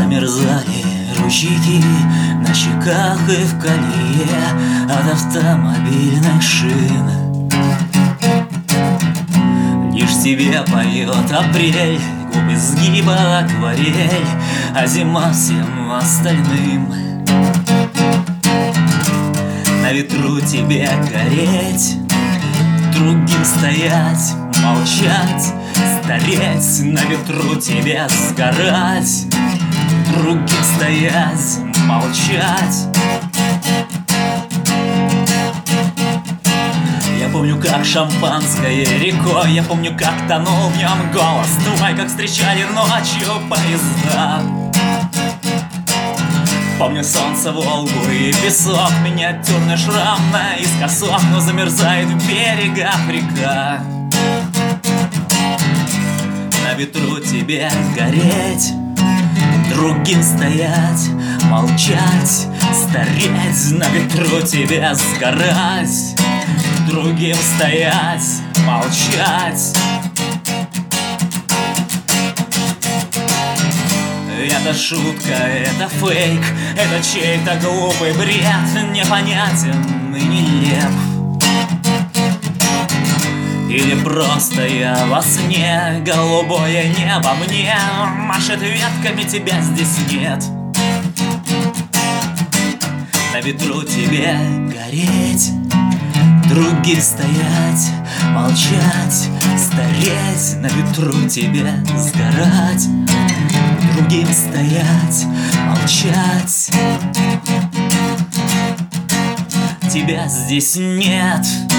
Замерзали ручейки на щеках и в колье от автомобильных шин. Лишь тебе поет апрель, губы сгиба акварель, а зима всем остальным. На ветру тебе гореть, другим стоять, молчать, стареть. На ветру тебе сгорать, другим стоять, молчать. Я помню, как шампанское рекой, я помню, как тонул в нем голос твой, как встречали ночью поезда. Помню солнце, Волгу и песок, миниатюрный шрам наискосок, но замерзает в берегах река. На ветру тебе гореть, другим стоять, молчать, стареть. На ветру тебе сгорать, другим стоять, молчать. Это шутка, это фейк, это чей-то глупый бред, непонятен и нелеп. Или просто я во сне, голубое небо мне машет ветками, тебя здесь нет. На ветру тебе гореть, другим стоять, молчать, стареть. На ветру тебе сгорать, другим стоять, молчать. Тебя здесь нет.